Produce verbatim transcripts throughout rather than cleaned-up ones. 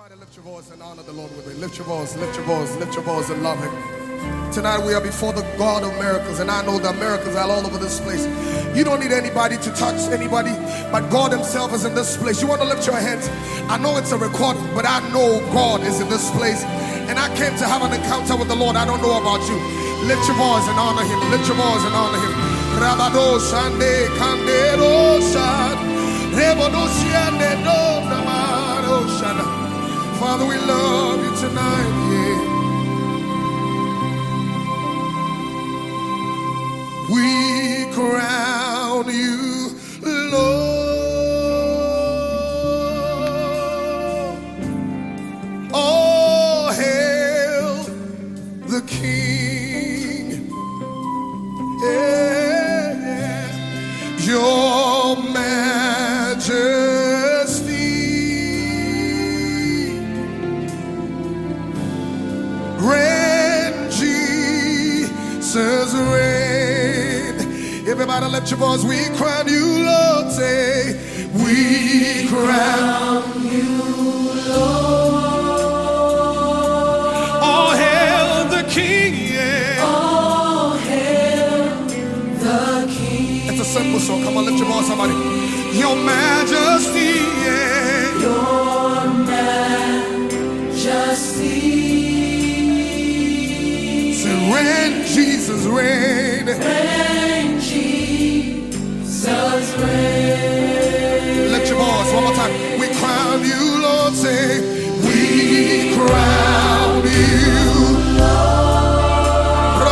Somebody lift your voice and honor the Lord with me. Lift your voice, lift your voice, lift your voice and love Him. Tonight we are before the God of miracles, and I know that miracles are all over this place. You don't need anybody to touch anybody, but God Himself is in this place. You want to lift your hands? I know it's a recording, but I know God is in this place. And I came to have an encounter with the Lord. I don't know about you. Lift your voice and honor Him. Lift your voice and honor Him. Rabado Shande Kandero Shad Rebodo Shande Do Namaro Shana. Father, we love you tonight, yeah. We crown you, Lord. Oh, hail the King. Yeah. Your majesty. Reign, Jesus, reign. Everybody lift your voice. We crown you, Lord. Say, we crown you, Lord. All hail the King, yeah. All hail the King. It's a simple song. Come on, lift your voice, somebody. Your majesty, yeah. Your majesty. Reign, Jesus, reign. Reign, Jesus, reign. Lift your voice one more time. We crown you, Lord. Say, we crown you, Lord.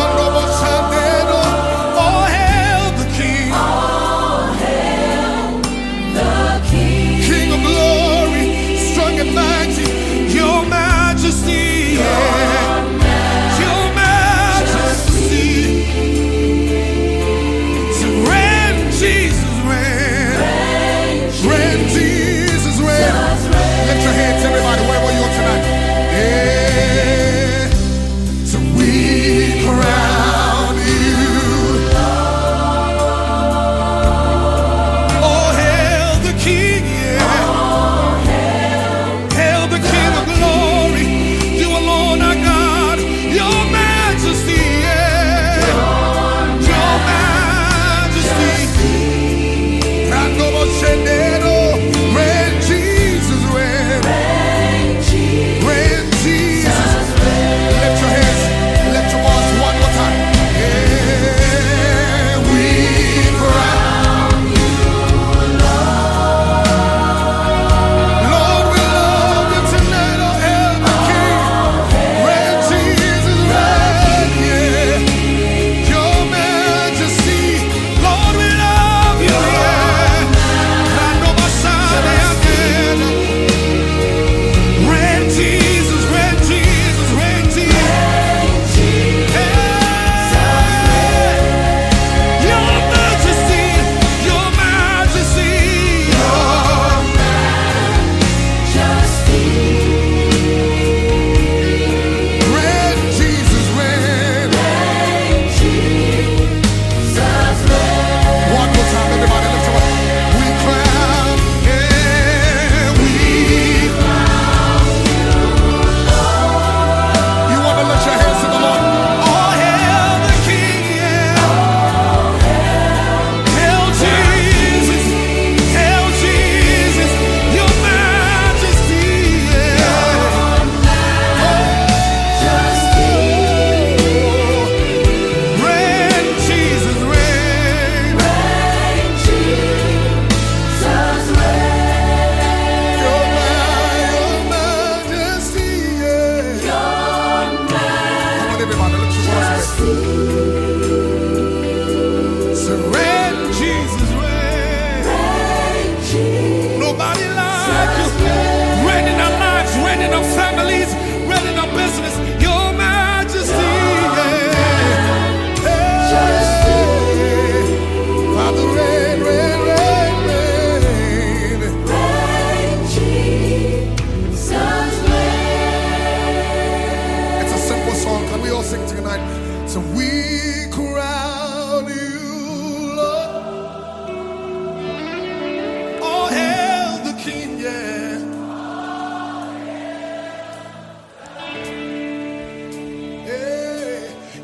All hail the King. All hail the King.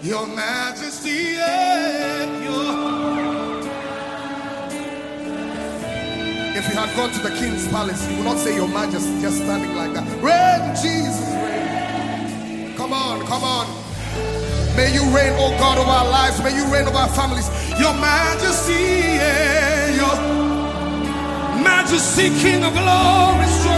Your Majesty, yeah, your... If you had gone to the king's palace, you would not say your majesty, just standing like that. Reign, Jesus, reign. Come on, come on. May you reign, oh God, over our lives. May you reign over our families. Your majesty, yeah, your majesty, King of glory, strong.